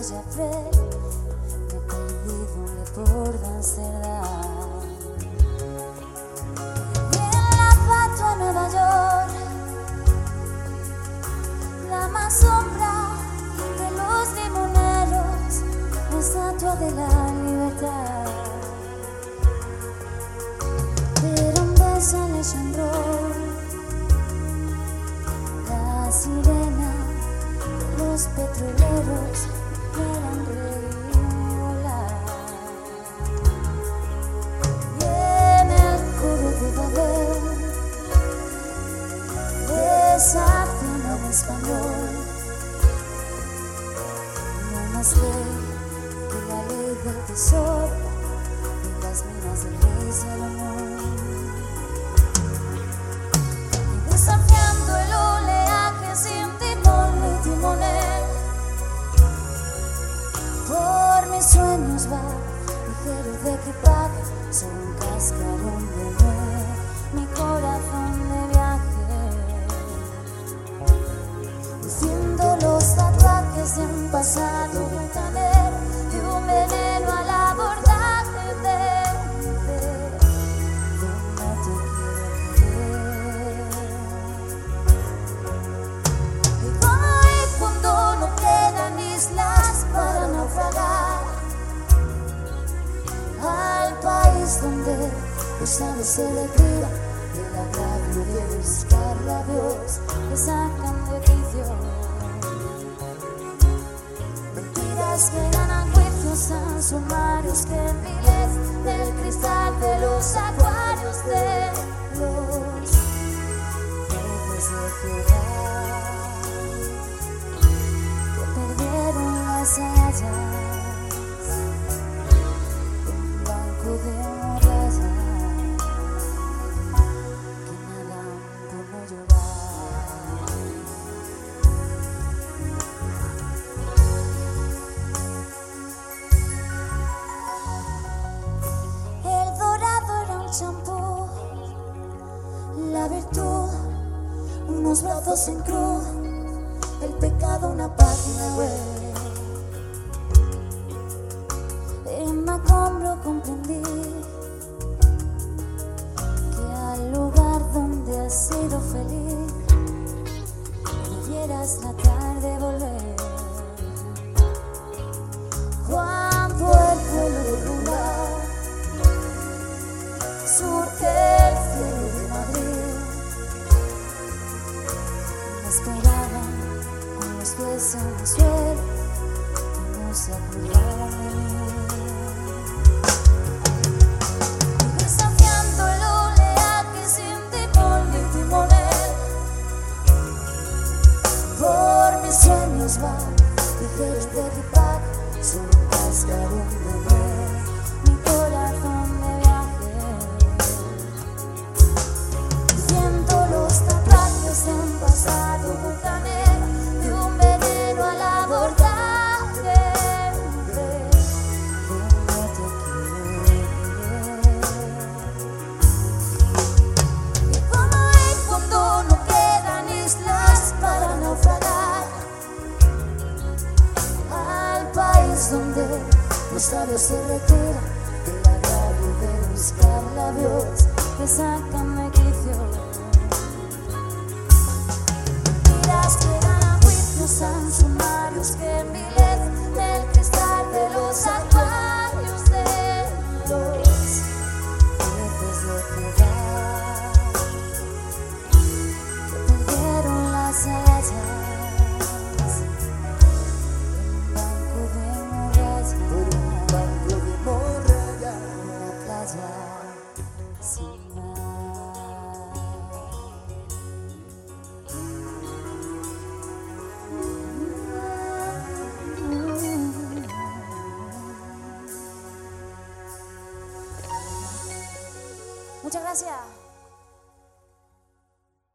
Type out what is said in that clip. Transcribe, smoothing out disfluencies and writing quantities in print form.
bella Fred, me perdí donde por Amsterdam. Y en la fatua en Nueva York, la más sombra de los limoneros, la estatua de la libertad. Pero un beso en el Chandrón, la sirena, los petroleros me eran reír y volar. Y en el coro de Babel, desafiando en español, no más ley que la ley del tesoro en las minas del rey Salomón. Y desafiando el oleaje sin timón ni timonel, por mis sueños va ligero de equipaje, soy un cascarón de nuez, mi corazón de viaje, diciendo los tatuajes de un pasado bucanero, de un veneno al abordaje de no te quiero querer. Y como es cuando no quedan islas para naufragar, al país donde los aves se retiran del agravio de buscar a Dios, le sacan de quicio. Mentiras que ganan juicios tan sumarios que miles del cristal de los acuarios de los peces de ciudad que perdieron las hayas, un blanco de muralla que nadan por no llorar. El dorado era un champú, la virtud unos brazos en cruz, el pecado una página web. En Macombro comprendí que al lugar donde has sido feliz debieras la tarde volver. Cuando el vuelo de rumba surte el cielo de Madrid, me esperaban con los pies en el suelo, que no se acordaban de mí. Y desafiando el oleaje sin timón ni timonel, por mis sueños va ligeros de equipaje, soy un cascarón de nuez, mi corazón de viaje, siento los tatuajes de un pasado bucanero, de un veneno al abordaje de no te quiero querer. Y como es cuando no quedan islas para naufragar, al país donde los sabios se retiran del agravio de buscar a Dios, que sacan de quicio. Miras que ganan juicios tan sumarios que miles del cristal de los acuarios de los peces de ciudad que perdieron las hayas, un banco de muralla, una playa sin mar. Muchas gracias.